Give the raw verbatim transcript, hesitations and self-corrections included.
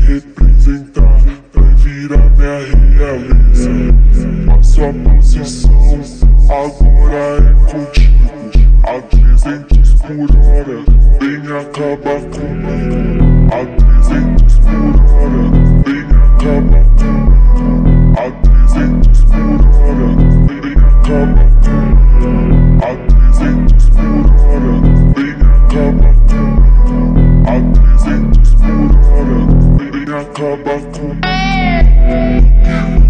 representar, vai virar minha realeza. A sua posição agora é contigo. A trezentos por hora, vem acabar comigo. A trezentos por hora, vem acabar comigo. A trezentos por hora, vem acabar comigo. A trezentos por hora, vem acabar comigo. A trezentos por hora, vem acabar comigo.